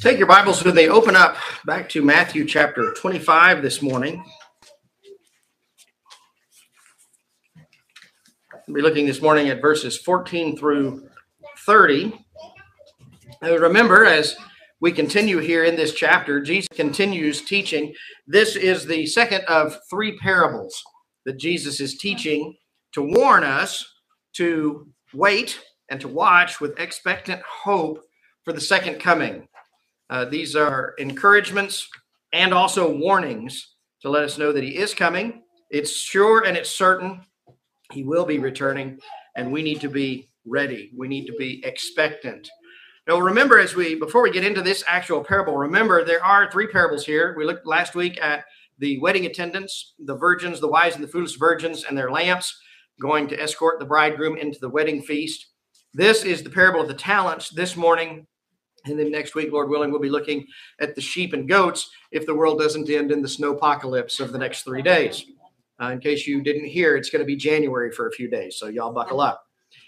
Take your Bibles with me, open up back to Matthew chapter 25 this morning. We'll be looking this morning at verses 14 through 30. And remember, as we continue here in this chapter, Jesus continues teaching. This is the second of three parables that Jesus is teaching to warn us to wait and to watch with expectant hope for the second coming. These are encouragements and also warnings to let us know that he is coming. It's sure and it's certain he will be returning, and we need to be ready. We need to be expectant. Now, remember, before we get into this actual parable, remember there are three parables here. We looked last week at the wedding attendants, the virgins, the wise and the foolish virgins, and their lamps going to escort the bridegroom into the wedding feast. This is the parable of the talents this morning. And then next week, Lord willing, we'll be looking at the sheep and goats if the world doesn't end in the snowpocalypse of the next 3 days. In case you didn't hear, it's going to be January for a few days, so y'all buckle up.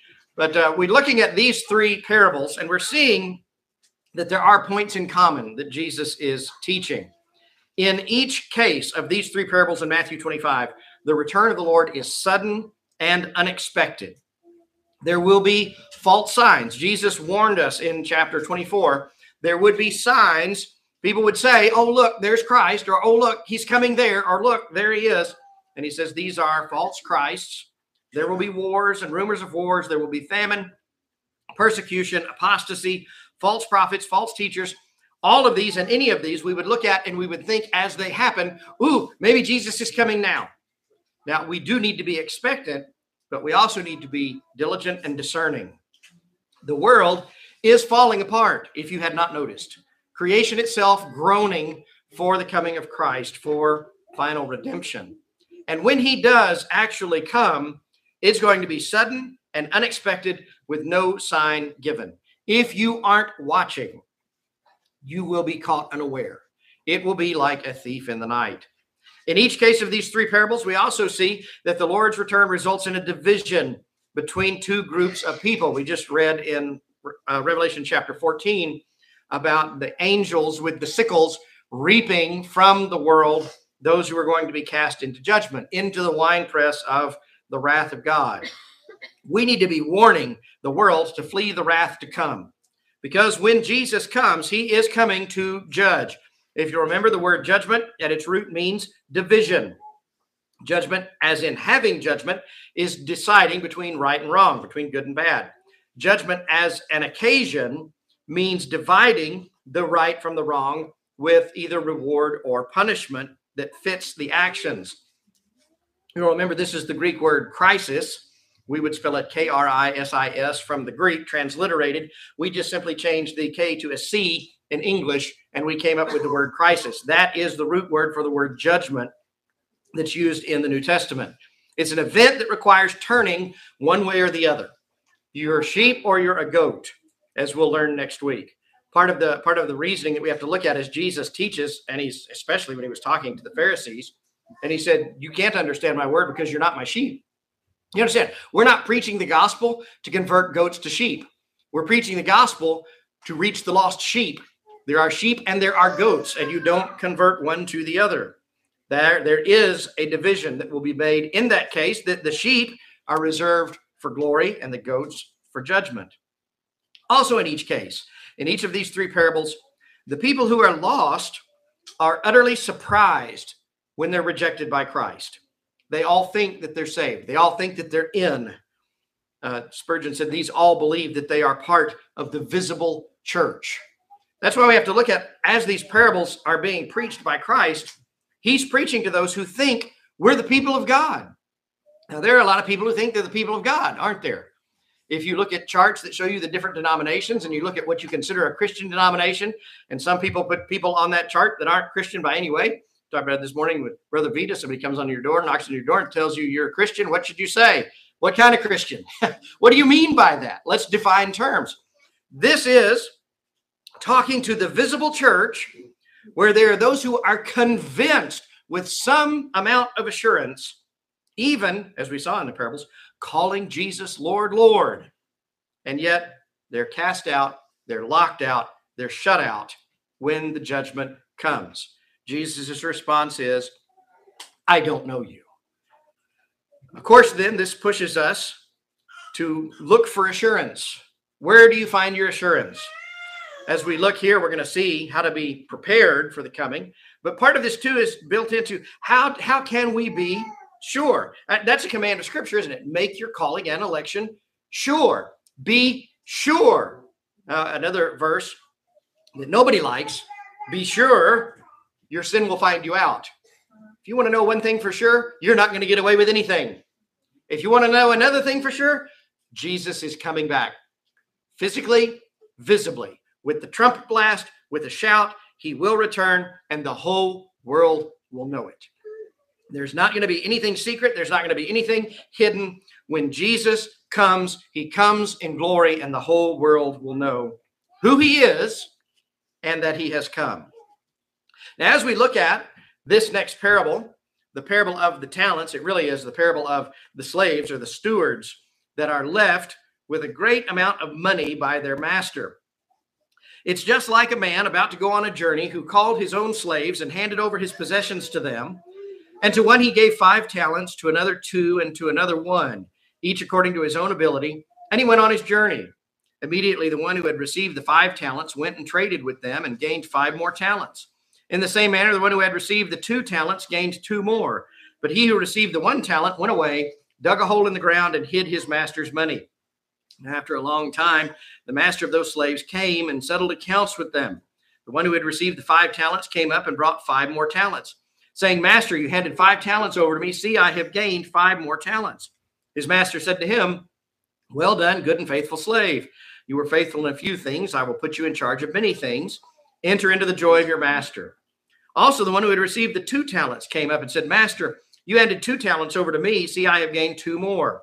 But we're looking at these three parables, and we're seeing that there are points in common that Jesus is teaching. In each case of these three parables in Matthew 25, the return of the Lord is sudden and unexpected. There will be false signs. Jesus warned us in chapter 24. There would be signs. People would say, oh, look, there's Christ, or oh, look, he's coming there, or look, there he is. And he says these are false Christs. There will be wars and rumors of wars. There will be famine, persecution, apostasy, false prophets, false teachers. All of these and any of these we would look at and we would think as they happen, ooh, maybe Jesus is coming now. Now, we do need to be expectant, but we also need to be diligent and discerning. The world is falling apart, if you had not noticed. Creation itself groaning for the coming of Christ, for final redemption. And when he does actually come, it's going to be sudden and unexpected with no sign given. If you aren't watching, you will be caught unaware. It will be like a thief in the night. In each case of these three parables, we also see that the Lord's return results in a division between two groups of people. We just read in Revelation chapter 14 about the angels with the sickles reaping from the world those who are going to be cast into judgment, into the winepress of the wrath of God. We need to be warning the world to flee the wrath to come, because when Jesus comes, he is coming to judge. If you remember, the word judgment at its root means division. Judgment, as in having judgment, is deciding between right and wrong, between good and bad. Judgment as an occasion means dividing the right from the wrong with either reward or punishment that fits the actions. You'll remember this is the Greek word crisis. We would spell it K-R-I-S-I-S from the Greek, transliterated. We just simply changed the K to a C in English, and we came up with the word crisis. That is the root word for the word judgment that's used in the New Testament. It's an event that requires turning one way or the other. You're a sheep or you're a goat, as we'll learn next week. Part of the reasoning that we have to look at is Jesus teaches, and he's especially when he was talking to the Pharisees, and he said, you can't understand my word because you're not my sheep. You understand? We're not preaching the gospel to convert goats to sheep. We're preaching the gospel to reach the lost sheep. There are sheep and there are goats, and you don't convert one to the other. There is a division that will be made in that case, that the sheep are reserved for glory and the goats for judgment. Also in each case, in each of these three parables, the people who are lost are utterly surprised when they're rejected by Christ. They all think that they're saved. They all think that they're in. Spurgeon said these all believe that they are part of the visible church. That's why we have to look at, as these parables are being preached by Christ, he's preaching to those who think we're the people of God. Now, there are a lot of people who think they're the people of God, aren't there? If you look at charts that show you the different denominations and you look at what you consider a Christian denomination, and some people put people on that chart that aren't Christian by any way. Talked about it this morning with Brother Vita. Somebody comes on your door, knocks on your door and tells you you're a Christian. What should you say? What kind of Christian? What do you mean by that? Let's define terms. This is talking to the visible church, where there are those who are convinced with some amount of assurance, even, as we saw in the parables, calling Jesus Lord, Lord. And yet they're cast out, they're locked out, they're shut out when the judgment comes. Jesus' response is, I don't know you. Of course, then this pushes us to look for assurance. Where do you find your assurance? As we look here, we're going to see how to be prepared for the coming. But part of this too is built into how can we be sure? That's a command of Scripture, isn't it? Make your calling and election sure. Be sure. Another verse that nobody likes, be sure your sin will find you out. If you want to know one thing for sure, you're not going to get away with anything. If you want to know another thing for sure, Jesus is coming back. Physically, visibly, with the trumpet blast, with a shout, he will return and the whole world will know it. There's not going to be anything secret. There's not going to be anything hidden. When Jesus comes, he comes in glory and the whole world will know who he is and that he has come. Now, as we look at this next parable, the parable of the talents, it really is the parable of the slaves or the stewards that are left with a great amount of money by their master. It's just like a man about to go on a journey who called his own slaves and handed over his possessions to them. And to one he gave 5 talents, to another 2, and to another 1, each according to his own ability. And he went on his journey. Immediately the one who had received the 5 talents went and traded with them and gained 5 more talents. In the same manner, the one who had received the 2 talents gained 2 more. But he who received the 1 talent went away, dug a hole in the ground, and hid his master's money. And after a long time, the master of those slaves came and settled accounts with them. The one who had received the 5 talents came up and brought 5 more talents, saying, Master, you handed 5 talents over to me. See, I have gained 5 more talents. His master said to him, Well done, good and faithful slave. You were faithful in a few things. I will put you in charge of many things. Enter into the joy of your master. Also, the one who had received the 2 talents came up and said, Master, you handed 2 talents over to me. See, I have gained 2 more.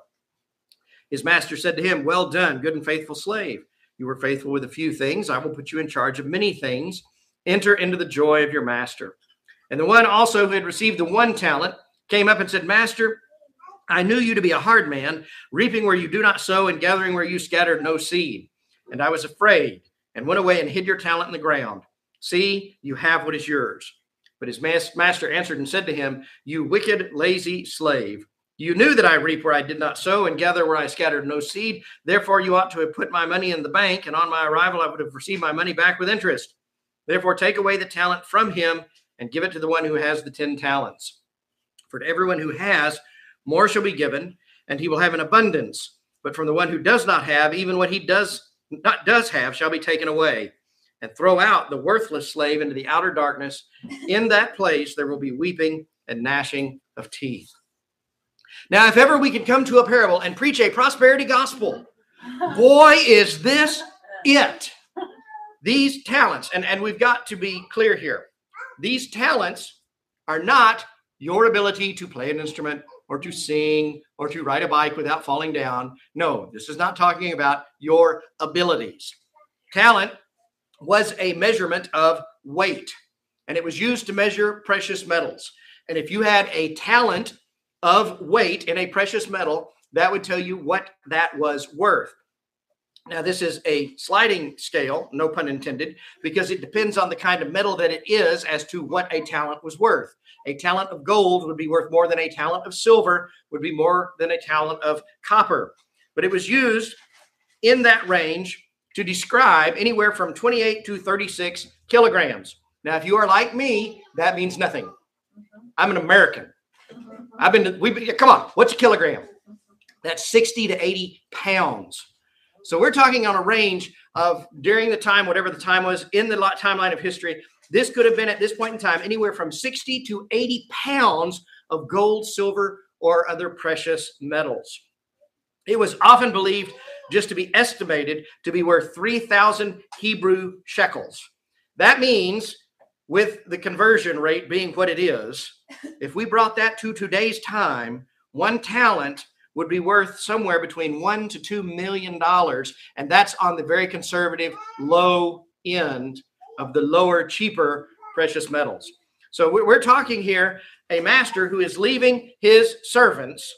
His master said to him, Well done, good and faithful slave. You were faithful with a few things. I will put you in charge of many things. Enter into the joy of your master. And the one also who had received the 1 talent came up and said, Master, I knew you to be a hard man, reaping where you do not sow and gathering where you scattered no seed. And I was afraid and went away and hid your talent in the ground. See, you have what is yours. But his master answered and said to him, You wicked, lazy slave. You knew that I reap where I did not sow and gather where I scattered no seed. Therefore, you ought to have put my money in the bank, and on my arrival, I would have received my money back with interest. Therefore, take away the talent from him and give it to the one who has the 10 talents. For to everyone who has, more shall be given, and he will have an abundance. But from the one who does not have, even what he does have shall be taken away. And throw out the worthless slave into the outer darkness. In that place, there will be weeping and gnashing of teeth. Now, if ever we could come to a parable and preach a prosperity gospel, boy, is this it. These talents, and we've got to be clear here. These talents are not your ability to play an instrument or to sing or to ride a bike without falling down. No, this is not talking about your abilities. Talent was a measurement of weight, and it was used to measure precious metals. And if you had a talent of weight in a precious metal, that would tell you what that was worth. Now, this is a sliding scale, no pun intended, because it depends on the kind of metal that it is as to what a talent was worth. A talent of gold would be worth more than a talent of silver, would be more than a talent of copper. But it was used in that range to describe anywhere from 28 to 36 kilograms. Now, if you are like me, that means nothing. I'm an American. Come on, what's a kilogram? That's 60 to 80 pounds. So we're talking on a range of, during the time, whatever the time was in the timeline of history, this could have been at this point in time anywhere from 60 to 80 pounds of gold, silver, or other precious metals. It was often believed just to be estimated to be worth 3,000 Hebrew shekels. That means, with the conversion rate being what it is, if we brought that to today's time, 1 talent would be worth somewhere between $1 to $2 million. And that's on the very conservative low end of the lower, cheaper precious metals. So we're talking here a master who is leaving his servants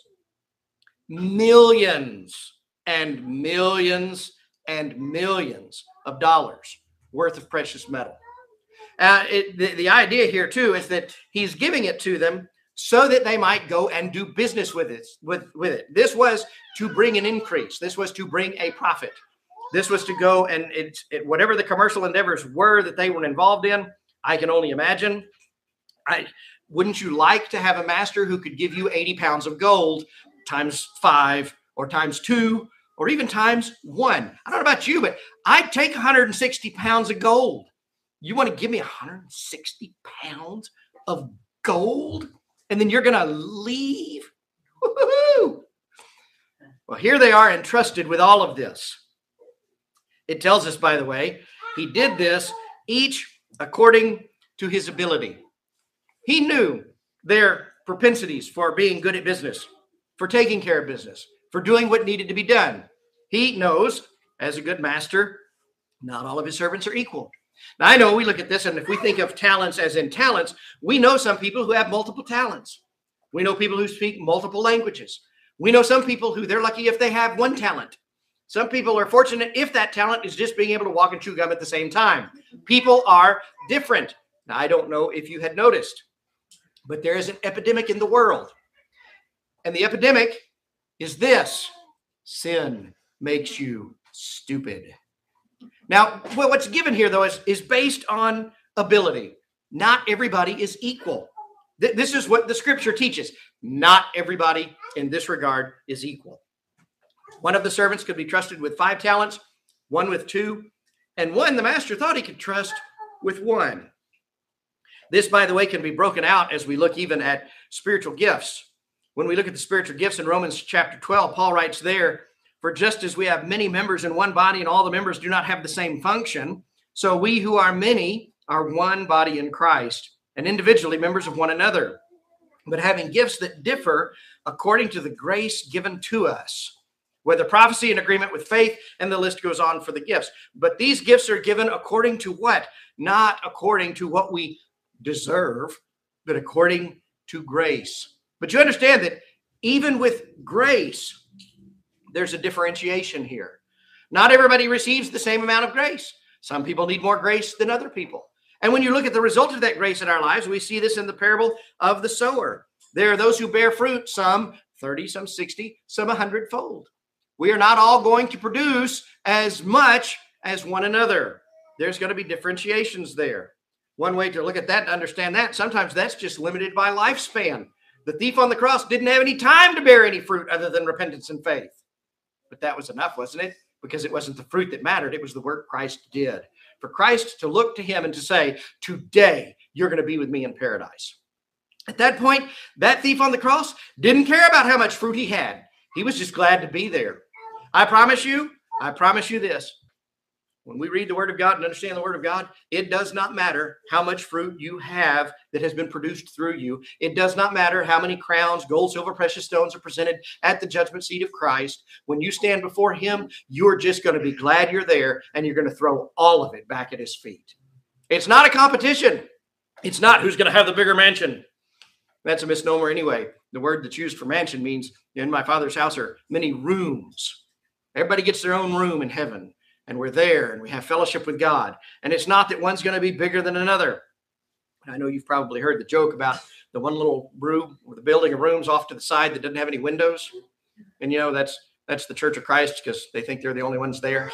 millions and millions and millions of dollars worth of precious metal. The idea here too is that he's giving it to them so that they might go and do business with it. This was to bring an increase. This was to bring a profit. This was to go and whatever the commercial endeavors were that they were involved in. I can only imagine. Wouldn't you like to have a master who could give you 80 pounds of gold times 5 or times 2 or even times 1? I don't know about you, but I'd take 160 pounds of gold. You want to give me 160 pounds of gold? And then you're going to leave? Woo-hoo! Well, here they are entrusted with all of this. It tells us, by the way, he did this each according to his ability. He knew their propensities for being good at business, for taking care of business, for doing what needed to be done. He knows, as a good master, not all of his servants are equal. Now, I know we look at this, and if we think of talents as in talents, we know some people who have multiple talents. We know people who speak multiple languages. We know some people who they're lucky if they have one talent. Some people are fortunate if that talent is just being able to walk and chew gum at the same time. People are different. Now, I don't know if you had noticed, but there is an epidemic in the world. And the epidemic is this: sin makes you stupid. Now, what's given here, though, is based on ability. Not everybody is equal. This is what the scripture teaches. Not everybody in this regard is equal. One of the servants could be trusted with 5 talents, one with 2, and one the master thought he could trust with 1. This, by the way, can be broken out as we look even at spiritual gifts. When we look at the spiritual gifts in Romans chapter 12, Paul writes there, "For just as we have many members in one body and all the members do not have the same function, so we who are many are one body in Christ and individually members of one another, but having gifts that differ according to the grace given to us, whether prophecy in agreement with faith," and the list goes on for the gifts. But these gifts are given according to what? Not according to what we deserve, but according to grace. But you understand that even with grace, there's a differentiation here. Not everybody receives the same amount of grace. Some people need more grace than other people. And when you look at the result of that grace in our lives, we see this in the parable of the sower. There are those who bear fruit, some 30, some 60, some 100-fold. We are not all going to produce as much as one another. There's going to be differentiations there. One way to look at that, to understand that, sometimes that's just limited by lifespan. The thief on the cross didn't have any time to bear any fruit other than repentance and faith. But that was enough, wasn't it? Because it wasn't the fruit that mattered. It was the work Christ did. For Christ to look to him and to say, "Today, you're going to be with me in paradise." At that point, that thief on the cross didn't care about how much fruit he had. He was just glad to be there. I promise you this. When we read the Word of God and understand the Word of God, it does not matter how much fruit you have that has been produced through you. It does not matter how many crowns, gold, silver, precious stones are presented at the judgment seat of Christ. When you stand before him, you're just going to be glad you're there, and you're going to throw all of it back at his feet. It's not a competition. It's not who's going to have the bigger mansion. That's a misnomer anyway. The word that's used for mansion means, in my Father's house are many rooms. Everybody gets their own room in heaven. And we're there and we have fellowship with God. And it's not that one's going to be bigger than another. I know you've probably heard the joke about the one little room with a building of rooms off to the side that doesn't have any windows. And, you know, that's the Church of Christ because they think they're the only ones there.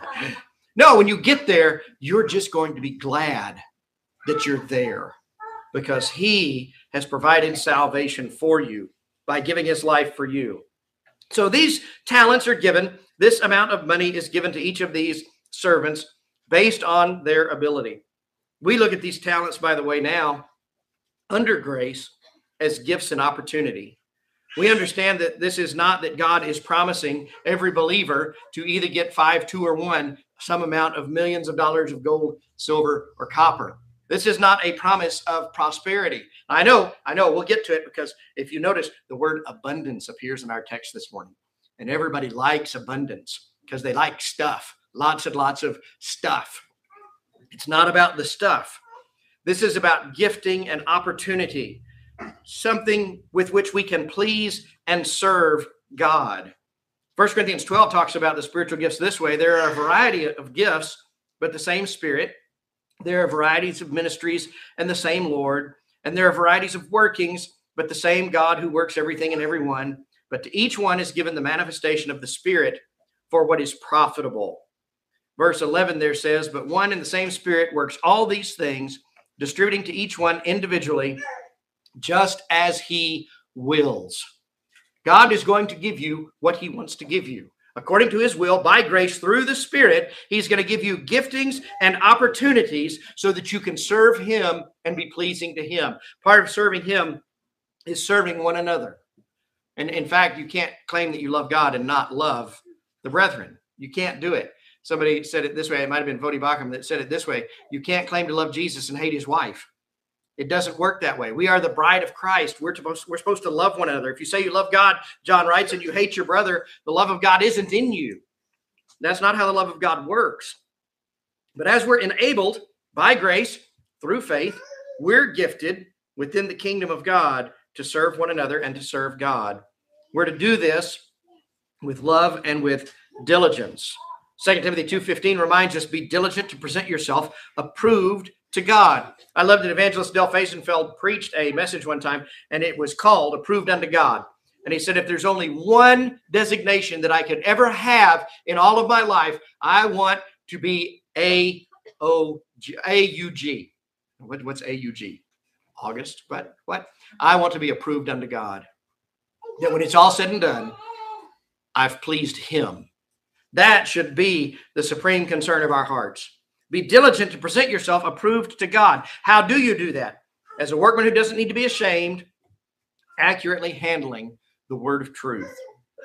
No, when you get there, you're just going to be glad that you're there because he has provided salvation for you by giving his life for you. So these talents are given. This amount of money is given to each of these servants based on their ability. We look at these talents, by the way, now under grace as gifts and opportunity. We understand that this is not that God is promising every believer to either get 5, 2, or 1, some amount of millions of dollars of gold, silver, or copper. This is not a promise of prosperity. I know, we'll get to it because if you notice, the word abundance appears in our text this morning. And everybody likes abundance because they like stuff, lots and lots of stuff. It's not about the stuff. This is about gifting and opportunity, something with which we can please and serve God. 1 Corinthians 12 talks about the spiritual gifts this way. There are a variety of gifts, but the same Spirit. There are varieties of ministries and the same Lord, and there are varieties of workings, but the same God who works everything in everyone. But to each one is given the manifestation of the Spirit for what is profitable. Verse 11 there says, but one and the same Spirit works all these things, distributing to each one individually, just as he wills. God is going to give you what he wants to give you. According to his will, by grace, through the Spirit, he's going to give you giftings and opportunities so that you can serve him and be pleasing to him. Part of serving him is serving one another. And in fact, you can't claim that you love God and not love the brethren. You can't do it. Somebody said it this way. It might have been Vodi Bakum that said it this way. You can't claim to love Jesus and hate his wife. It doesn't work that way. We are the bride of Christ. We're supposed to love one another. If you say you love God, John writes, and you hate your brother, the love of God isn't in you. That's not how the love of God works. But as we're enabled by grace through faith, we're gifted within the kingdom of God to serve one another and to serve God. We're to do this with love and with diligence. 2 Timothy 2:15 reminds us, be diligent to present yourself approved to God. I love that Evangelist Del Faisenfeld preached a message one time, and it was called Approved Unto God. And he said, if there's only one designation that I could ever have in all of my life, I want to be AUG. What's AUG? August? What? I want to be approved unto God. That when it's all said and done, I've pleased him. That should be the supreme concern of our hearts. Be diligent to present yourself approved to God. How do you do that? As a workman who doesn't need to be ashamed, accurately handling the word of truth.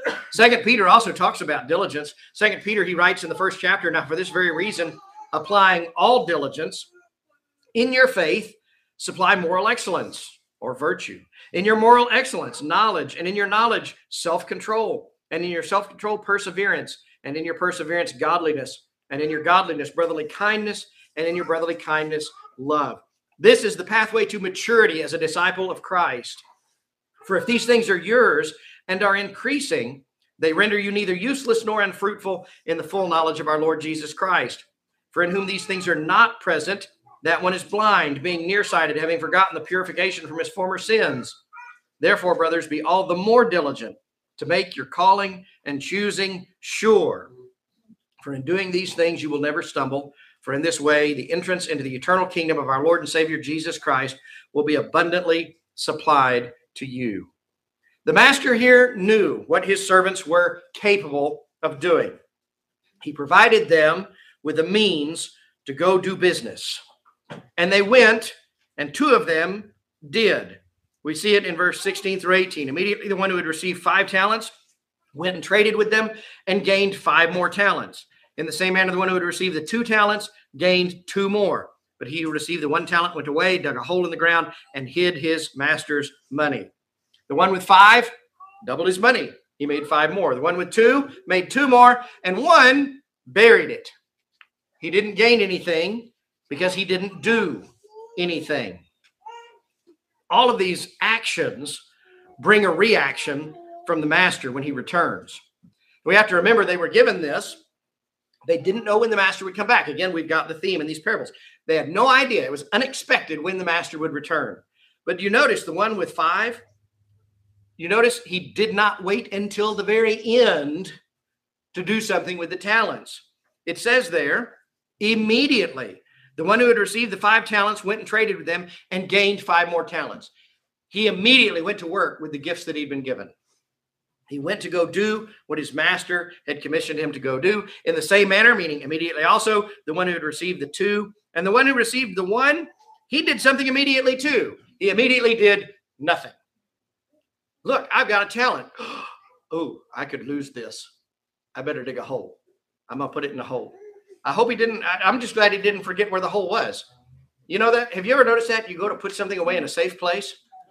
2 Peter also talks about diligence. 2 Peter, he writes in the first chapter, now for this very reason, applying all diligence, in your faith, supply moral excellence or virtue. In your moral excellence, knowledge, and in your knowledge, self-control, and in your self-control, perseverance, and in your perseverance, godliness, and in your godliness, brotherly kindness, and in your brotherly kindness, love. This is the pathway to maturity as a disciple of Christ. For if these things are yours and are increasing, they render you neither useless nor unfruitful in the full knowledge of our Lord Jesus Christ. For in whom these things are not present, that one is blind, being nearsighted, having forgotten the purification from his former sins. Therefore, brothers, be all the more diligent to make your calling and choosing sure. For in doing these things, you will never stumble. For in this way, the entrance into the eternal kingdom of our Lord and Savior, Jesus Christ, will be abundantly supplied to you. The master here knew what his servants were capable of doing. He provided them with a means to go do business. And they went, and two of them did. We see it in verse 16 through 18. Immediately, the one who had received 5 talents went and traded with them and gained 5 more talents. In the same manner, the one who had received the 2 talents gained 2 more. But he who received the 1 talent went away, dug a hole in the ground, and hid his master's money. The one with 5 doubled his money. He made 5 more. The one with 2 made 2 more, and 1 buried it. He didn't gain anything because he didn't do anything. All of these actions bring a reaction from the master when he returns. We have to remember they were given this. They didn't know when the master would come back. Again, we've got the theme in these parables. They had no idea. It was unexpected when the master would return. But you notice the one with 5, you notice he did not wait until the very end to do something with the talents. It says there, immediately, the one who had received the 5 talents went and traded with them and gained 5 more talents. He immediately went to work with the gifts that he'd been given. He went to go do what his master had commissioned him to go do. In the same manner, meaning immediately also, the one who had received the 2 and the one who received the 1, he did something immediately too. He immediately did nothing. Look, I've got a talent. Oh, I could lose this. I better dig a hole. I'm going to put it in a hole. I hope he didn't. I'm just glad he didn't forget where the hole was. You know that? Have you ever noticed that? You go to put something away in a safe place,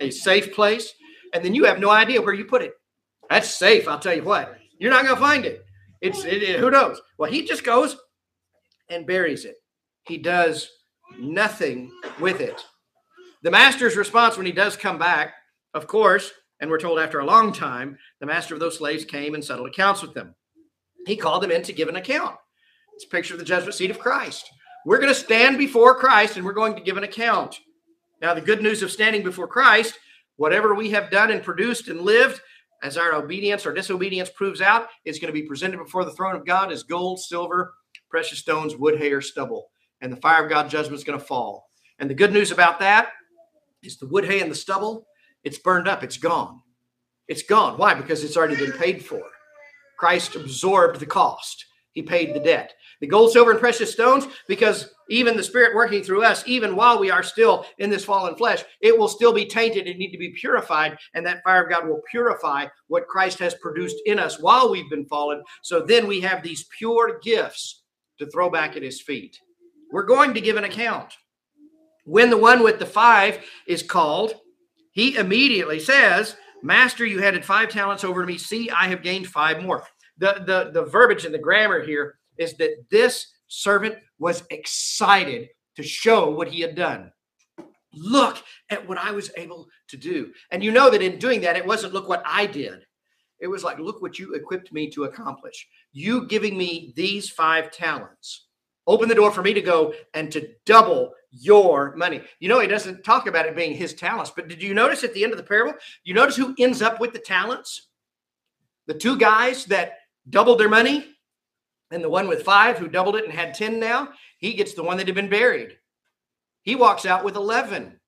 and then you have no idea where you put it. That's safe, I'll tell you what. You're not going to find it. Who knows? Well, he just goes and buries it. He does nothing with it. The master's response when he does come back, of course, and we're told after a long time, the master of those slaves came and settled accounts with them. He called them in to give an account. It's a picture of the judgment seat of Christ. We're going to stand before Christ and we're going to give an account. Now, the good news of standing before Christ, whatever we have done and produced and lived, as our obedience or disobedience proves out, is going to be presented before the throne of God as gold, silver, precious stones, wood, hay, or stubble. And the fire of God's judgment is going to fall. And the good news about that is the wood, hay, and the stubble, it's burned up. It's gone. It's gone. Why? Because it's already been paid for. Christ absorbed the cost. He paid the debt. The gold, silver, and precious stones, because even the Spirit working through us, even while we are still in this fallen flesh, it will still be tainted and need to be purified. And that fire of God will purify what Christ has produced in us while we've been fallen. So then we have these pure gifts to throw back at his feet. We're going to give an account. When the one with the 5 is called, he immediately says, Master, you handed 5 talents over to me. See, I have gained 5 more. The verbiage and the grammar here is that this servant was excited to show what he had done. Look at what I was able to do. And you know that in doing that, it wasn't look what I did. It was like, look what you equipped me to accomplish. You giving me these 5 talents. Open the door for me to go and to double your money. You know, he doesn't talk about it being his talents, but did you notice at the end of the parable, you notice who ends up with the talents? The 2 guys that doubled their money, and the one with 5 who doubled it and had 10 now, he gets the one that had been buried. He walks out with 11.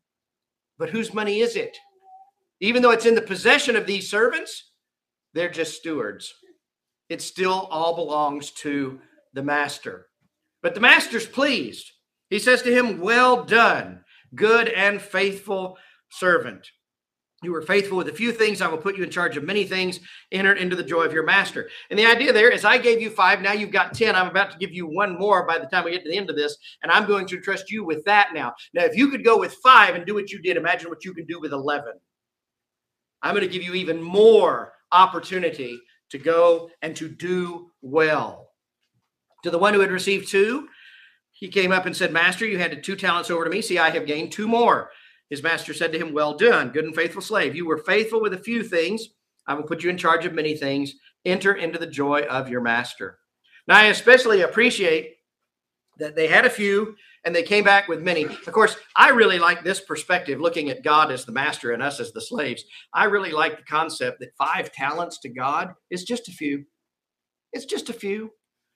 But whose money is it? Even though it's in the possession of these servants, they're just stewards. It still all belongs to the master. But the master's pleased. He says to him, well done, good and faithful servant. You were faithful with a few things. I will put you in charge of many things. Enter into the joy of your master. And the idea there is I gave you 5. Now you've got 10. I'm about to give you 1 more by the time we get to the end of this. And I'm going to trust you with that now. Now, if you could go with 5 and do what you did, imagine what you can do with 11. I'm going to give you even more opportunity to go and to do well. To the one who had received 2, he came up and said, Master, you handed 2 talents over to me. See, I have gained 2 more. His master said to him, well done, good and faithful slave. You were faithful with a few things. I will put you in charge of many things. Enter into the joy of your master. Now, I especially appreciate that they had a few and they came back with many. Of course, I really like this perspective, looking at God as the master and us as the slaves. I really like the concept that 5 talents to God is just a few. It's just a few.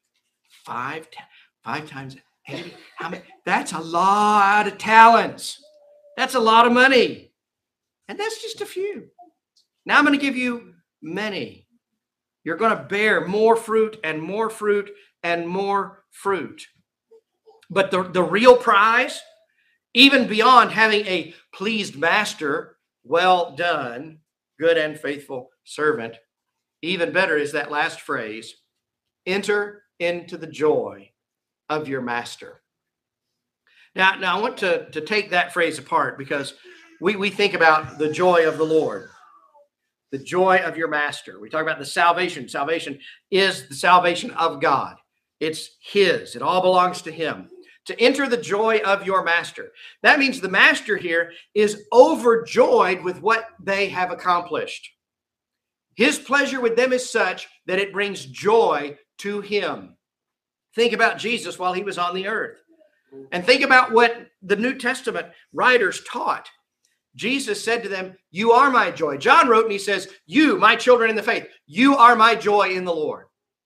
5 times 80. How many? That's a lot of talents. That's a lot of money. And that's just a few. Now I'm going to give you many. You're going to bear more fruit and more fruit and more fruit. But the real prize, even beyond having a pleased master, well done, good and faithful servant, even better is that last phrase, enter into the joy of your master. Now I want to take that phrase apart because we think about the joy of the Lord, the joy of your master. We talk about the salvation. Salvation is the salvation of God. It's his. It all belongs to him. To enter the joy of your master. That means the master here is overjoyed with what they have accomplished. His pleasure with them is such that it brings joy to him. Think about Jesus while he was on the earth. And think about what the New Testament writers taught. Jesus said to them, you are my joy. John wrote and he says, you, my children in the faith, you are my joy in the Lord.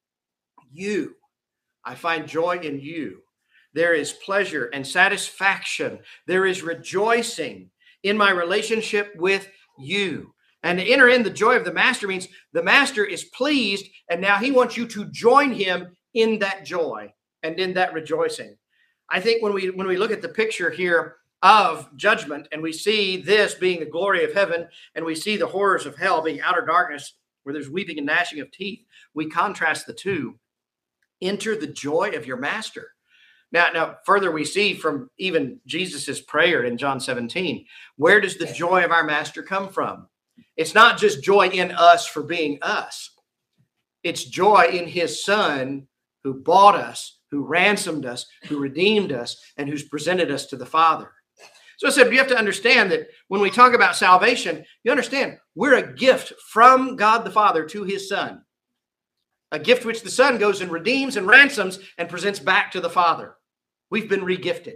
You, I find joy in you. There is pleasure and satisfaction. There is rejoicing in my relationship with you. And to enter in the joy of the master means the master is pleased, and now he wants you to join him in that joy and in that rejoicing. I think when we look at the picture here of judgment, and we see this being the glory of heaven, and we see the horrors of hell being outer darkness where there's weeping and gnashing of teeth, we contrast the two. Enter the joy of your master. Now, further we see from even Jesus's prayer in John 17, where does the joy of our master come from? It's not just joy in us for being us. It's joy in his son who bought us, who ransomed us, who redeemed us, and who's presented us to the Father. So I said, you have to understand that when we talk about salvation, you understand we're a gift from God the Father to his son. A gift which the son goes and redeems and ransoms and presents back to the Father. We've been regifted.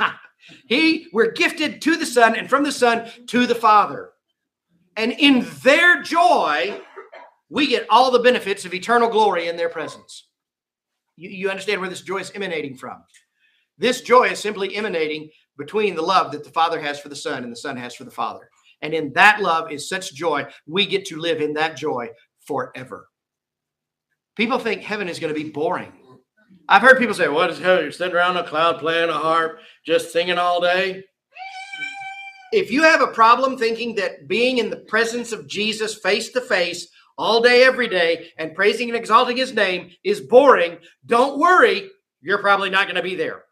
We're gifted to the Son, and from the Son to the Father. And in their joy, we get all the benefits of eternal glory in their presence. You understand where this joy is emanating from. This joy is simply emanating between the love that the Father has for the Son and the Son has for the Father. And in that love is such joy, we get to live in that joy forever. People think heaven is going to be boring. I've heard people say, what is heaven? You're sitting around a cloud playing a harp, just singing all day. If you have a problem thinking that being in the presence of Jesus face to face all day, every day, and praising and exalting his name is boring, don't worry, you're probably not going to be there.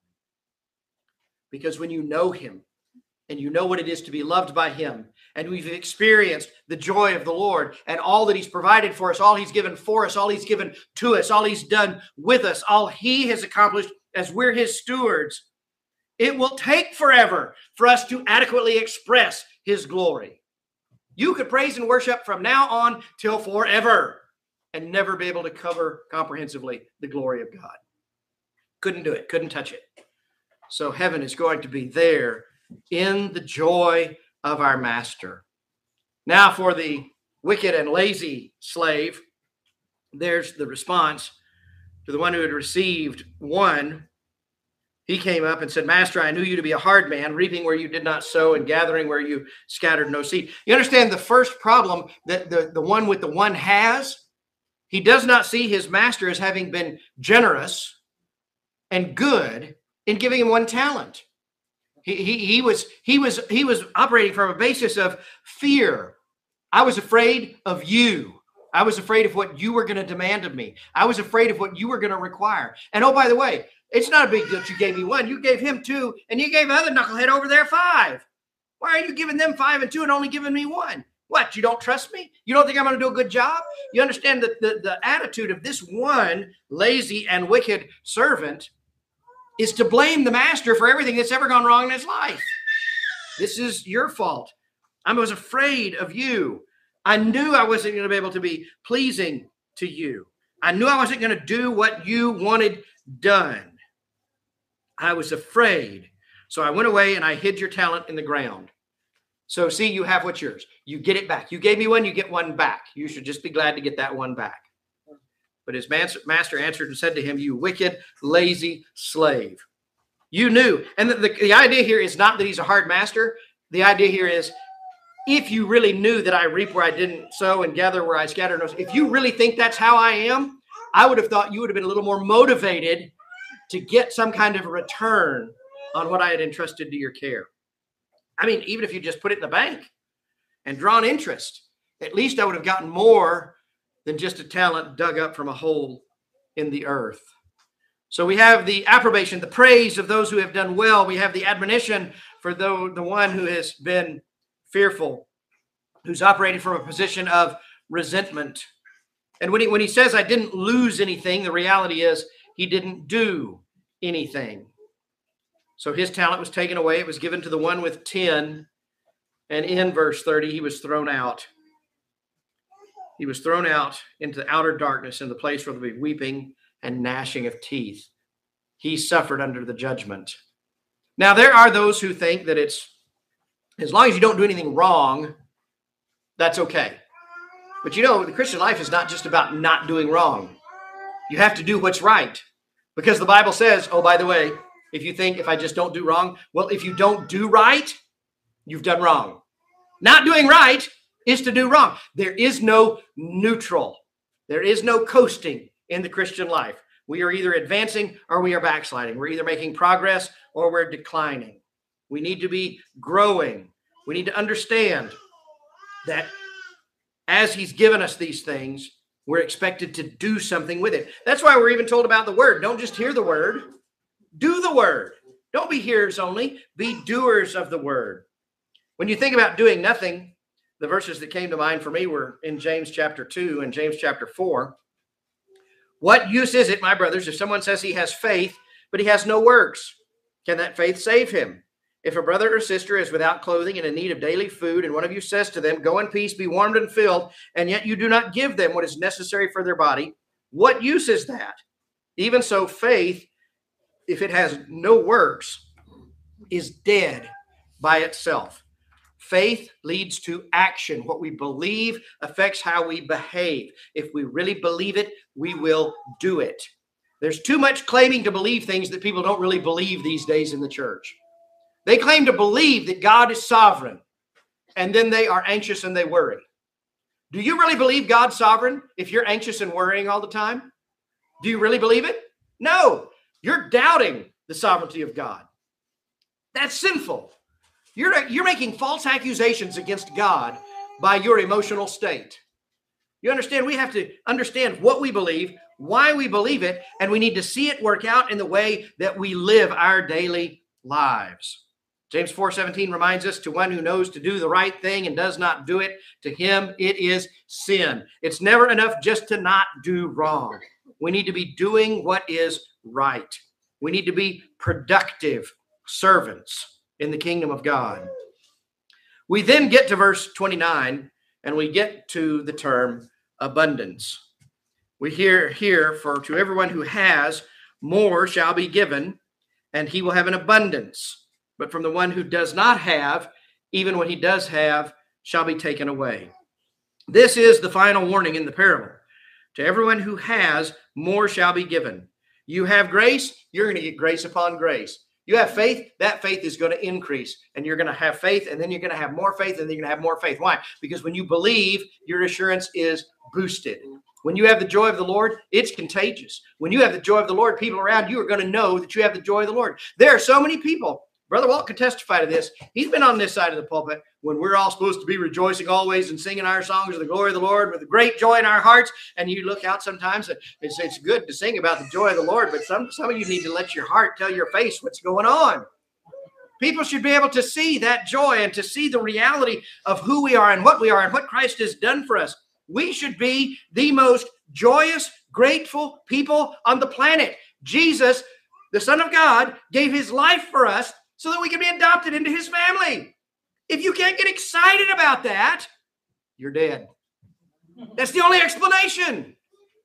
Because when you know him, and you know what it is to be loved by him, and we've experienced the joy of the Lord and all that he's provided for us, all he's given for us, all he's given to us, all he's done with us, all he has accomplished as we're his stewards, it will take forever for us to adequately express his glory. You could praise and worship from now on till forever and never be able to cover comprehensively the glory of God. Couldn't do it, couldn't touch it. So heaven is going to be there in the joy of our master. Now for the wicked and lazy slave, there's the response to the one who had received one. He came up and said, Master, I knew you to be a hard man, reaping where you did not sow and gathering where you scattered no seed. You understand the first problem that the one with the one has? He does not see his master as having been generous and good in giving him one talent. He was operating from a basis of fear. I was afraid of you. I was afraid of what you were going to demand of me. I was afraid of what you were going to require. And oh, by the way, it's not a big deal that you gave me one. You gave him two, and you gave the other knucklehead over there 5. Why are you giving them 5 and 2 and only giving me 1? What, you don't trust me? You don't think I'm going to do a good job? You understand that the attitude of this one lazy and wicked servant is to blame the master for everything that's ever gone wrong in his life. This is your fault. I was afraid of you. I knew I wasn't going to be able to be pleasing to you. I knew I wasn't going to do what you wanted done. I was afraid. So I went away and I hid your talent in the ground. So see, you have what's yours. You get it back. You gave me one, you get one back. You should just be glad to get that one back. But his master answered and said to him, you wicked, lazy slave. You knew. And the idea here is not that he's a hard master. The idea here is, if you really knew that I reap where I didn't sow and gather where I scattered no seed, if you really think that's how I am, I would have thought you would have been a little more motivated to get some kind of a return on what I had entrusted to your care. I mean, even if you just put it in the bank and drawn interest, at least I would have gotten more than just a talent dug up from a hole in the earth. So we have the approbation, the praise of those who have done well. We have the admonition for the one who has been fearful, who's operating from a position of resentment. And when he says, I didn't lose anything, the reality is he didn't do anything. So his talent was taken away. It was given to the one with 10. And in verse 30, he was thrown out. He was thrown out into the outer darkness in the place where there will be weeping and gnashing of teeth. He suffered under the judgment. Now, there are those who think that it's, as long as you don't do anything wrong, that's okay. But you know, the Christian life is not just about not doing wrong. You have to do what's right. Because the Bible says, oh, by the way, if you think if I just don't do wrong, well, if you don't do right, you've done wrong. Not doing right is to do wrong. There is no neutral. There is no coasting in the Christian life. We are either advancing or we are backsliding. We're either making progress or we're declining. We need to be growing. We need to understand that as he's given us these things, we're expected to do something with it. That's why we're even told about the word. Don't just hear the word. Do the word. Don't be hearers only. Be doers of the word. When you think about doing nothing, the verses that came to mind for me were in James chapter 2 and James chapter 4. What use is it, my brothers, if someone says he has faith, but he has no works? Can that faith save him? If a brother or sister is without clothing and in need of daily food, and one of you says to them, go in peace, be warmed and filled, and yet you do not give them what is necessary for their body, what use is that? Even so, faith if it has no works, is dead by itself. Faith leads to action. What we believe affects how we behave. If we really believe it, we will do it. There's too much claiming to believe things that people don't really believe these days in the church. They claim to believe that God is sovereign, and then they are anxious and they worry. Do you really believe God's sovereign if you're anxious and worrying all the time? Do you really believe it? No, you're doubting the sovereignty of God. That's sinful. You're making false accusations against God by your emotional state. You understand? We have to understand what we believe, why we believe it, and we need to see it work out in the way that we live our daily lives. James 4:17 reminds us, to one who knows to do the right thing and does not do it, to him it is sin. It's never enough just to not do wrong. We need to be doing what is right. We need to be productive servants in the kingdom of God. We then get to verse 29 and we get to the term abundance. We hear here, for to everyone who has, more shall be given, and he will have an abundance. But from the one who does not have, even what he does have shall be taken away. This is the final warning in the parable. To everyone who has, more shall be given. You have grace, you're going to get grace upon grace. You have faith, that faith is going to increase, and you're going to have faith, and then you're going to have more faith, and then you're going to have more faith. Why? Because when you believe, your assurance is boosted. When you have the joy of the Lord, it's contagious. When you have the joy of the Lord, people around you are going to know that you have the joy of the Lord. There are so many people. Brother Walt could testify to this. He's been on this side of the pulpit when we're all supposed to be rejoicing always and singing our songs of the glory of the Lord with great joy in our hearts. And you look out sometimes, and it's good to sing about the joy of the Lord, but some of you need to let your heart tell your face what's going on. People should be able to see that joy and to see the reality of who we are and what Christ has done for us. We should be the most joyous, grateful people on the planet. Jesus, the Son of God, gave his life for us so that we can be adopted into his family. If you can't get excited about that, you're dead. That's the only explanation.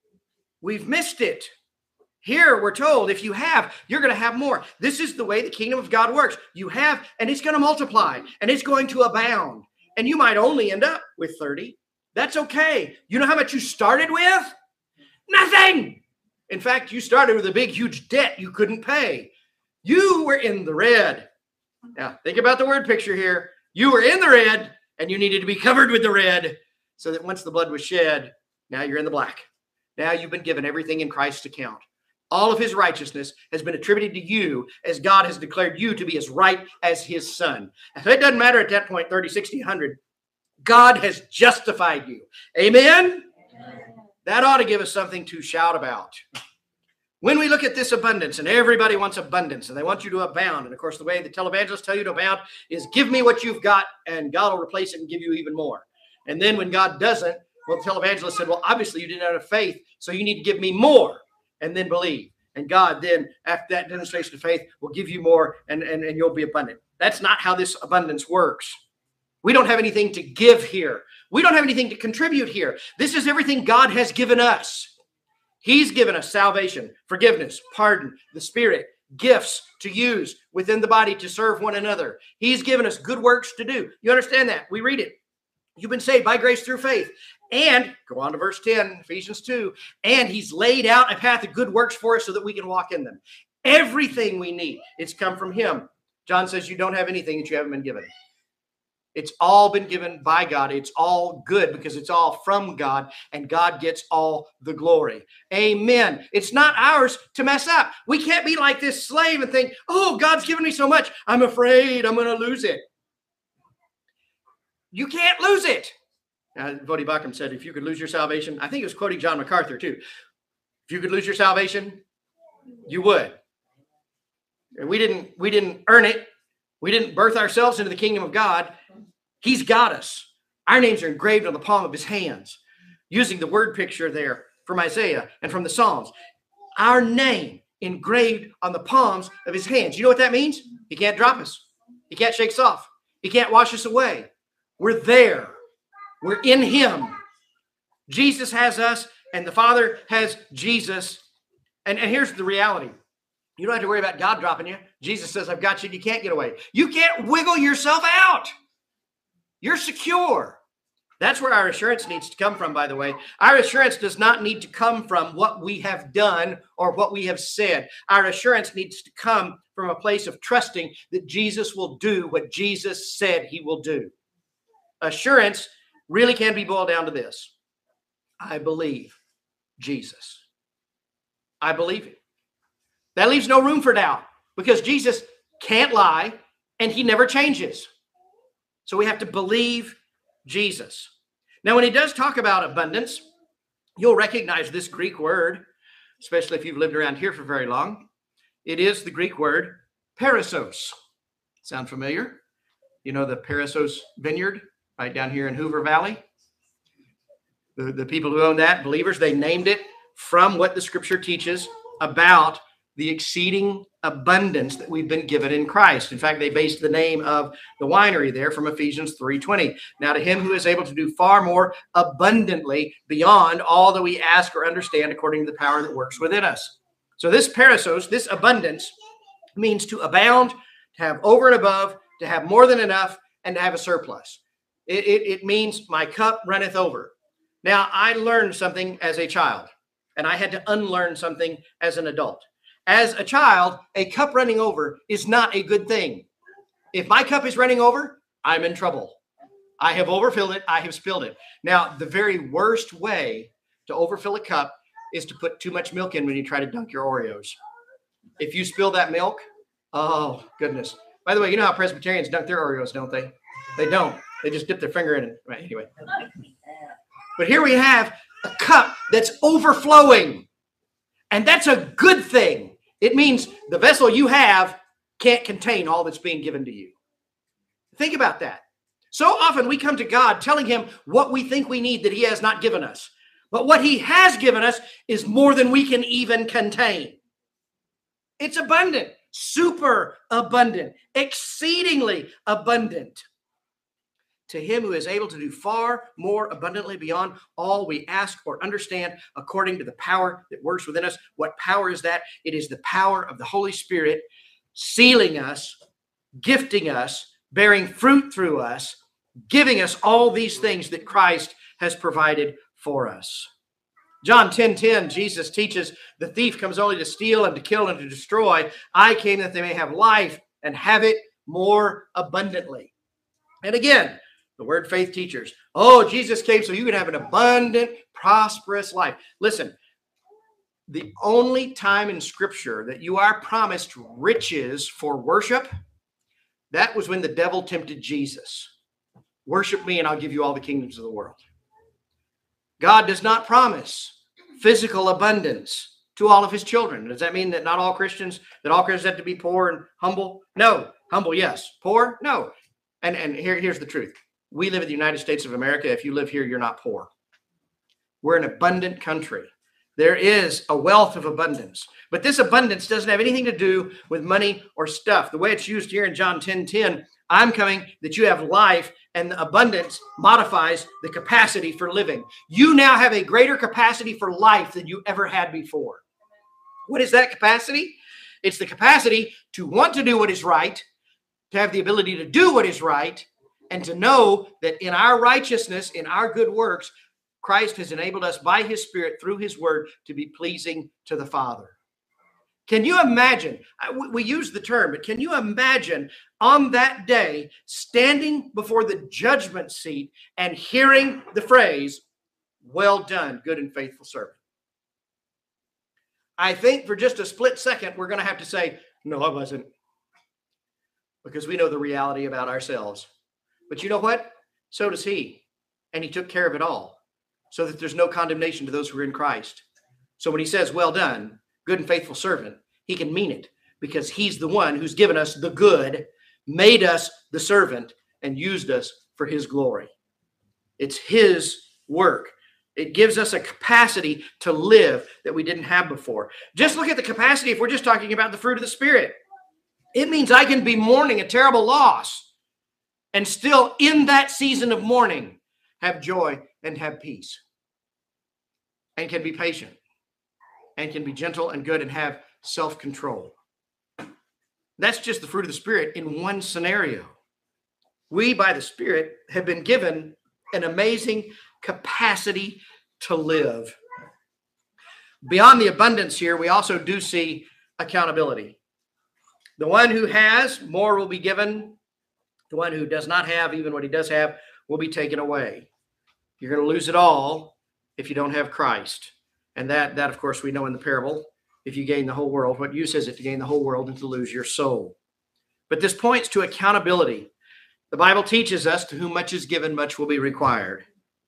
We've missed it. Here we're told if you have, you're going to have more. This is the way the kingdom of God works. You have, and it's going to multiply, and it's going to abound. And you might only end up with 30. That's okay. You know how much you started with? Nothing. In fact, you started with a big, huge debt you couldn't pay. You were in the red. Now, think about the word picture here. You were in the red, and you needed to be covered with the red so that once the blood was shed, now you're in the black. Now you've been given everything in Christ's account. All of his righteousness has been attributed to you as God has declared you to be as right as his son. So it doesn't matter at that point, 30, 60, 100. God has justified you. Amen? That ought to give us something to shout about. When we look at this abundance, and everybody wants abundance, and they want you to abound, and of course the way the televangelists tell you to abound is give me what you've got, and God will replace it and give you even more. And then when God doesn't, well, the televangelist said, well, obviously you didn't have faith, so you need to give me more, and then believe. And God then, after that demonstration of faith, will give you more, and you'll be abundant. That's not how this abundance works. We don't have anything to give here. We don't have anything to contribute here. This is everything God has given us. He's given us salvation, forgiveness, pardon, the Spirit, gifts to use within the body to serve one another. He's given us good works to do. You understand that? We read it. You've been saved by grace through faith. And, go on to verse 10, Ephesians 2, and he's laid out a path of good works for us so that we can walk in them. Everything we need, it's come from him. John says you don't have anything that you haven't been given. It's all been given by God. It's all good because it's all from God, and God gets all the glory. Amen. It's not ours to mess up. We can't be like this slave and think, oh, God's given me so much. I'm afraid I'm going to lose it. You can't lose it. Voddie Baucham said, if you could lose your salvation, I think he was quoting John MacArthur too. If you could lose your salvation, you would. And we didn't earn it. We didn't birth ourselves into the kingdom of God. He's got us. Our names are engraved on the palm of his hands, using the word picture there from Isaiah and from the Psalms. Our name engraved on the palms of his hands. You know what that means? He can't drop us. He can't shake us off. He can't wash us away. We're there. We're in him. Jesus has us, and the Father has Jesus. And here's the reality. You don't have to worry about God dropping you. Jesus says, I've got you. You can't get away. You can't wiggle yourself out. You're secure. That's where our assurance needs to come from, by the way. Our assurance does not need to come from what we have done or what we have said. Our assurance needs to come from a place of trusting that Jesus will do what Jesus said he will do. Assurance really can be boiled down to this. I believe Jesus. I believe it. That leaves no room for doubt because Jesus can't lie and he never changes. So we have to believe Jesus. Now, when he does talk about abundance, you'll recognize this Greek word, especially if you've lived around here for very long. It is the Greek word perissos. Sound familiar? You know the Perissos Vineyard right down here in Hoover Valley? The people who own that, believers, they named it from what the scripture teaches about the exceeding abundance that we've been given in Christ. In fact, they based the name of the winery there from Ephesians 3:20. Now to him who is able to do far more abundantly beyond all that we ask or understand according to the power that works within us. So this perissos, this abundance, means to abound, to have over and above, to have more than enough, and to have a surplus. It means my cup runneth over. Now, I learned something as a child, and I had to unlearn something as an adult. As a child, a cup running over is not a good thing. If my cup is running over, I'm in trouble. I have overfilled it. I have spilled it. Now, the very worst way to overfill a cup is to put too much milk in when you try to dunk your Oreos. If you spill that milk, oh, goodness. By the way, you know how Presbyterians dunk their Oreos, don't they? They don't. They just dip their finger in it. Right, anyway. But here we have a cup that's overflowing. And that's a good thing. It means the vessel you have can't contain all that's being given to you. Think about that. So often we come to God telling him what we think we need that he has not given us. But what he has given us is more than we can even contain. It's abundant, super abundant, exceedingly abundant. To him who is able to do far more abundantly beyond all we ask or understand according to the power that works within us. What power is that? It is the power of the Holy Spirit sealing us, gifting us, bearing fruit through us, giving us all these things that Christ has provided for us. John 10:10, Jesus teaches, the thief comes only to steal and to kill and to destroy. I came that they may have life and have it more abundantly. And again, the Word Faith teachers, oh, Jesus came so you can have an abundant, prosperous life. Listen, the only time in Scripture that you are promised riches for worship, that was when the devil tempted Jesus. Worship me and I'll give you all the kingdoms of the world. God does not promise physical abundance to all of his children. Does that mean that all Christians have to be poor and humble? No. Humble, yes. Poor? No. And here's the truth. We live in the United States of America. If you live here, you're not poor. We're an abundant country. There is a wealth of abundance. But this abundance doesn't have anything to do with money or stuff. The way it's used here in John 10:10, I'm coming that you have life, and the abundance modifies the capacity for living. You now have a greater capacity for life than you ever had before. What is that capacity? It's the capacity to want to do what is right, to have the ability to do what is right, and to know that in our righteousness, in our good works, Christ has enabled us by his Spirit through his word to be pleasing to the Father. Can you imagine? We use the term, but can you imagine on that day standing before the judgment seat and hearing the phrase, well done, good and faithful servant? I think for just a split second, we're going to have to say, no, I wasn't. Because we know the reality about ourselves. But you know what? So does he. And he took care of it all so that there's no condemnation to those who are in Christ. So when he says, well done, good and faithful servant, he can mean it because he's the one who's given us the good, made us the servant, and used us for his glory. It's his work. It gives us a capacity to live that we didn't have before. Just look at the capacity if we're just talking about the fruit of the Spirit. It means I can be mourning a terrible loss and still in that season of mourning have joy and have peace and can be patient and can be gentle and good and have self-control. That's just the fruit of the Spirit in one scenario. We, by the Spirit, have been given an amazing capacity to live. Beyond the abundance here, we also do see accountability. The one who has, more will be given. The one who does not have, even what he does have, will be taken away. You're going to lose it all if you don't have Christ. And that, of course, we know in the parable. If you gain the whole world, what use is it to gain the whole world and to lose your soul? But this points to accountability. The Bible teaches us, to whom much is given, much will be required.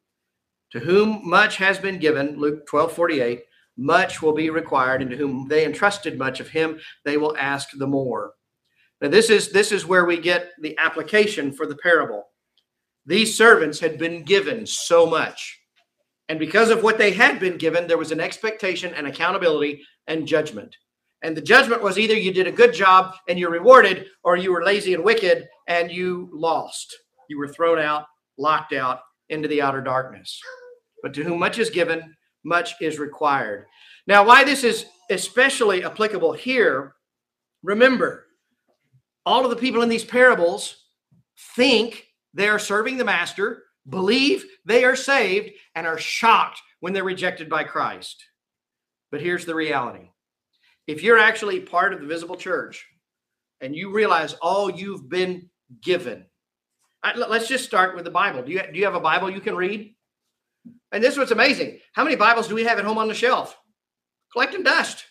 To whom much has been given, Luke 12:48, much will be required, and to whom they entrusted much of him, they will ask the more. Now, this is where we get the application for the parable. These servants had been given so much. And because of what they had been given, there was an expectation and accountability and judgment. And the judgment was either you did a good job and you're rewarded, or you were lazy and wicked and you lost. You were thrown out, locked out into the outer darkness. But to whom much is given, much is required. Now, why this is especially applicable here, remember, all of the people in these parables think they are serving the master, believe they are saved, and are shocked when they're rejected by Christ. But here's the reality. If you're actually part of the visible church and you realize all you've been given, let's just start with the Bible. Do you have a Bible you can read? And this is what's amazing. How many Bibles do we have at home on the shelf? Collecting dust.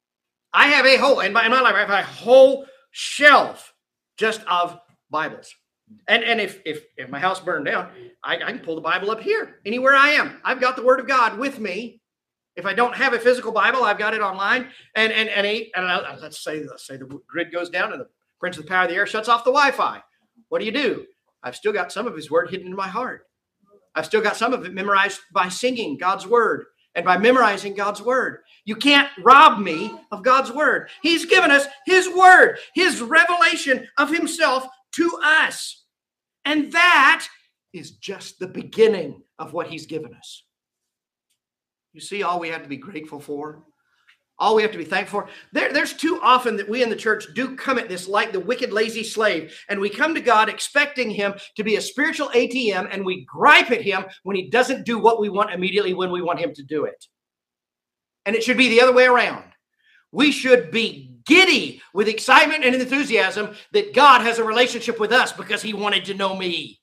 I have a whole, in my life, I have a whole shelf just of Bibles. And if my house burned down, I can pull the Bible up here, anywhere I am. I've got the Word of God with me. If I don't have a physical Bible, I've got it online. And let's say the grid goes down and the Prince of the Power of the Air shuts off the Wi-Fi. What do? I've still got some of His Word hidden in my heart. I've still got some of it memorized by singing God's Word and by memorizing God's Word. You can't rob me of God's Word. He's given us His Word, His revelation of Himself to us. And that is just the beginning of what He's given us. You see, all we have to be grateful for, all we have to be thankful for. There's too often that we in the church do come at this like the wicked, lazy slave, and we come to God expecting Him to be a spiritual ATM, and we gripe at Him when He doesn't do what we want immediately when we want Him to do it. And it should be the other way around. We should be giddy with excitement and enthusiasm that God has a relationship with us because He wanted to know me.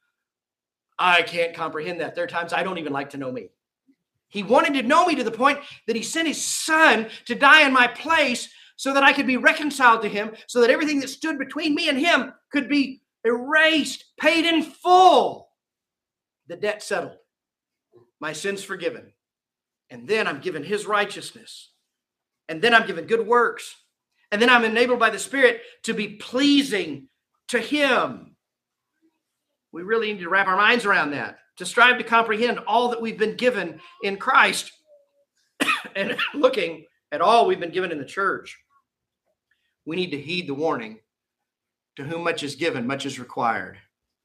I can't comprehend that. There are times I don't even like to know me. He wanted to know me to the point that He sent His Son to die in my place so that I could be reconciled to Him, so that everything that stood between me and Him could be erased, paid in full. The debt settled. My sins forgiven. And then I'm given His righteousness. And then I'm given good works. And then I'm enabled by the Spirit to be pleasing to Him. We really need to wrap our minds around that, to strive to comprehend all that we've been given in Christ and looking at all we've been given in the church. We need to heed the warning, to whom much is given, much is required.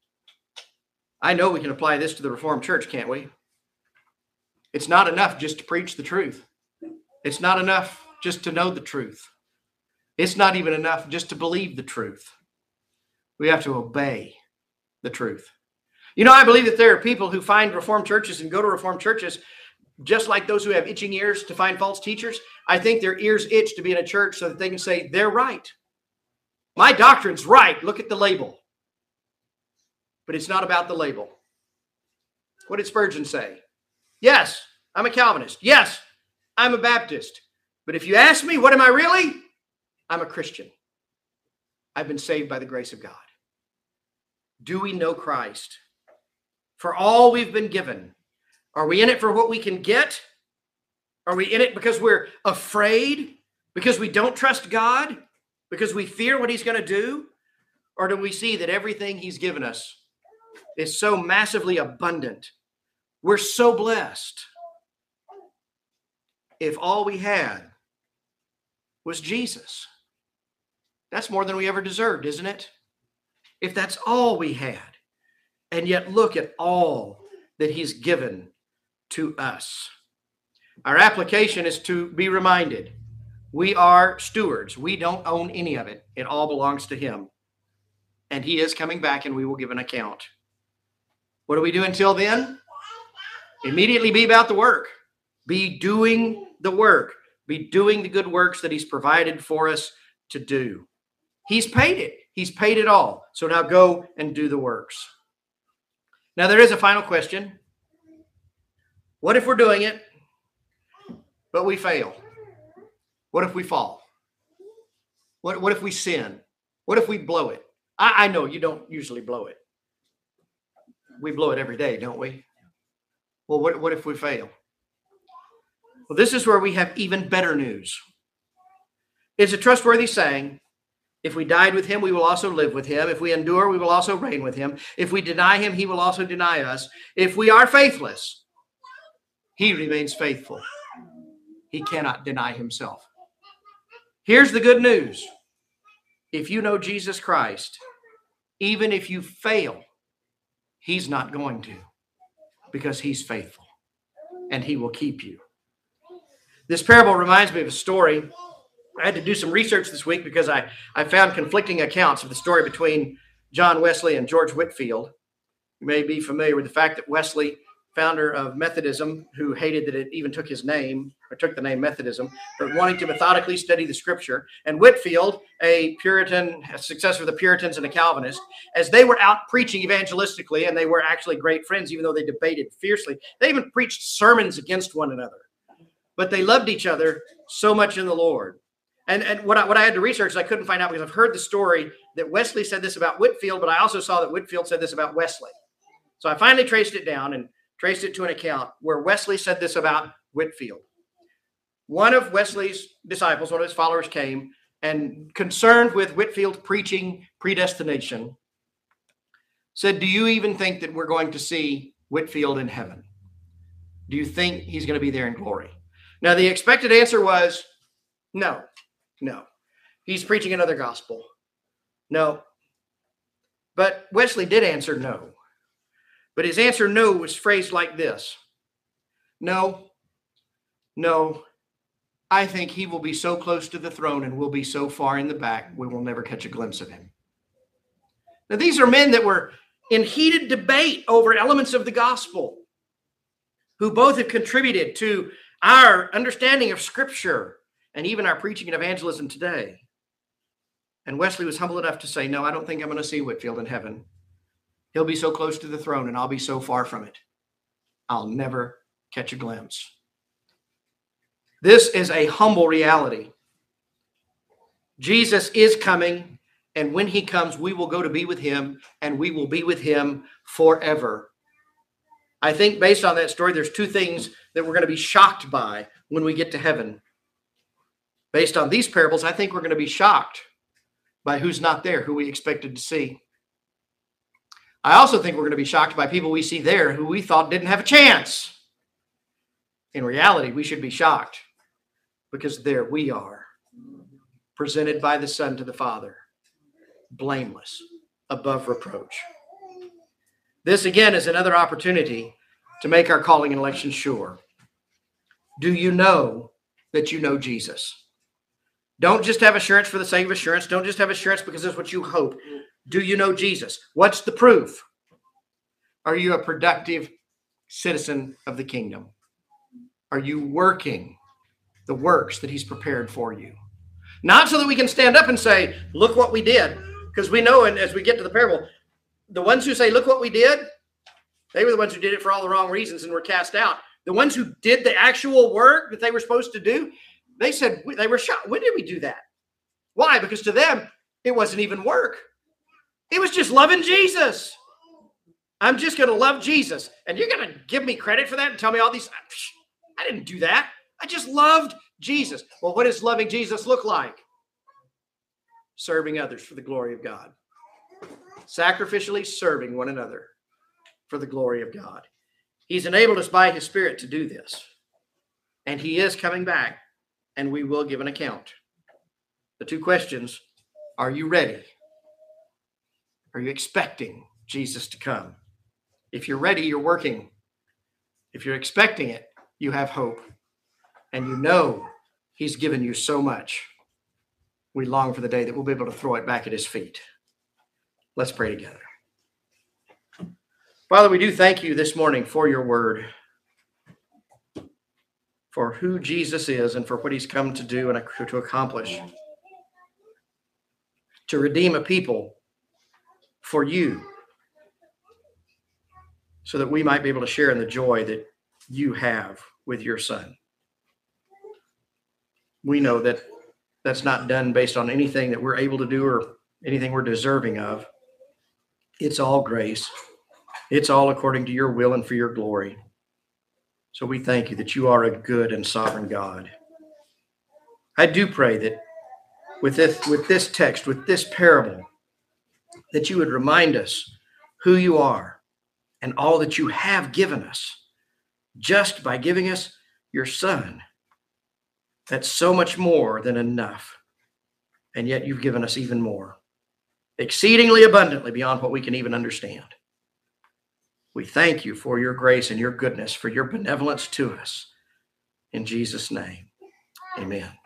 I know we can apply this to the Reformed Church, can't we? It's not enough just to preach the truth. It's not enough just to know the truth. It's not even enough just to believe the truth. We have to obey the truth. You know, I believe that there are people who find Reformed churches and go to Reformed churches just like those who have itching ears to find false teachers. I think their ears itch to be in a church so that they can say, they're right. My doctrine's right. Look at the label. But it's not about the label. What did Spurgeon say? Yes, I'm a Calvinist. Yes, I'm a Baptist. But if you ask me, what am I really? I'm a Christian. I've been saved by the grace of God. Do we know Christ? For all we've been given. Are we in it for what we can get? Are we in it because we're afraid? Because we don't trust God? Because we fear what He's going to do? Or do we see that everything He's given us is so massively abundant? We're so blessed. If all we had was Jesus, that's more than we ever deserved, isn't it? If that's all we had, and yet look at all that He's given to us. Our application is to be reminded We are stewards. We don't own any of it. It all belongs to him. And he is coming back, and we will give an account. What do we do until then? Immediately be about the work. Be doing the work. Be doing the good works that he's provided for us to do. He's paid it. He's paid it all. So now go and do the works. Now there is a final question. What if we're doing it, but we fail? What if we fall? What if we sin? What if we blow it? I know you don't usually blow it. We blow it every day, don't we? Well, what if we fail? Well, this is where we have even better news. It's a trustworthy saying, if we died with him, we will also live with him. If we endure, we will also reign with him. If we deny him, he will also deny us. If we are faithless, he remains faithful. He cannot deny himself. Here's the good news. If you know Jesus Christ, even if you fail, he's not going to, because he's faithful and he will keep you. This parable reminds me of a story. I had to do some research this week because I found conflicting accounts of the story between John Wesley and George Whitefield. You may be familiar with the fact that Wesley, founder of Methodism, who hated that it even took his name, or took the name Methodism, but wanting to methodically study the scripture, and Whitefield, a Puritan, a successor of the Puritans and a Calvinist, as they were out preaching evangelistically, and they were actually great friends, even though they debated fiercely, they even preached sermons against one another. But they loved each other so much in the Lord. And what I had to research is I couldn't find out, because I've heard the story that Wesley said this about Whitefield, but I also saw that Whitefield said this about Wesley. So I finally traced it down and traced it to an account where Wesley said this about Whitefield. One of Wesley's disciples, one of his followers, came and, concerned with Whitefield preaching predestination, said, "Do you even think that we're going to see Whitefield in heaven? Do you think he's going to be there in glory?" Now, the expected answer was no. He's preaching another gospel. No. But Wesley did answer no. But his answer no was phrased like this. No, I think he will be so close to the throne and will be so far in the back, we will never catch a glimpse of him. Now, these are men that were in heated debate over elements of the gospel, who both have contributed to our understanding of Scripture and even our preaching and evangelism today. And Wesley was humble enough to say, no, I don't think I'm going to see Whitefield in heaven. He'll be so close to the throne and I'll be so far from it, I'll never catch a glimpse. This is a humble reality. Jesus is coming, and when he comes, we will go to be with him, and we will be with him forever. I think based on that story, there's two things that we're going to be shocked by when we get to heaven. Based on these parables, I think we're going to be shocked by who's not there, who we expected to see. I also think we're going to be shocked by people we see there who we thought didn't have a chance. In reality, we should be shocked because there we are, presented by the Son to the Father, blameless, above reproach. This, again, is another opportunity to make our calling and election sure. Do you know that you know Jesus? Don't just have assurance for the sake of assurance. Don't just have assurance because it's what you hope. Do you know Jesus? What's the proof? Are you a productive citizen of the kingdom? Are you working the works that he's prepared for you? Not so that we can stand up and say, look what we did. Because we know, and as we get to the parable, the ones who say, look what we did, they were the ones who did it for all the wrong reasons and were cast out. The ones who did the actual work that they were supposed to do, they said they were shocked. When did we do that? Why? Because to them, it wasn't even work. It was just loving Jesus. I'm just going to love Jesus. And you're going to give me credit for that and tell me all these. I didn't do that. I just loved Jesus. Well, what does loving Jesus look like? Serving others for the glory of God. Sacrificially serving one another for the glory of God. He's enabled us by his Spirit to do this. And he is coming back, and we will give an account. The two questions: are you ready? Are you expecting Jesus to come? If you're ready, you're working. If you're expecting it, you have hope. And you know He's given you so much. We long for the day that we'll be able to throw it back at his feet. Let's pray together. Father, we do thank you this morning for your word, for who Jesus is and for what he's come to do and to accomplish, to redeem a people for you, so that we might be able to share in the joy that you have with your Son. We know that that's not done based on anything that we're able to do or anything we're deserving of. It's all grace. It's all according to your will and for your glory. So we thank you that you are a good and sovereign God. I do pray that with this text, with this parable, that you would remind us who you are and all that you have given us just by giving us your Son. That's so much more than enough. And yet you've given us even more, exceedingly abundantly beyond what we can even understand. We thank you for your grace and your goodness, for your benevolence to us. In Jesus' name, amen.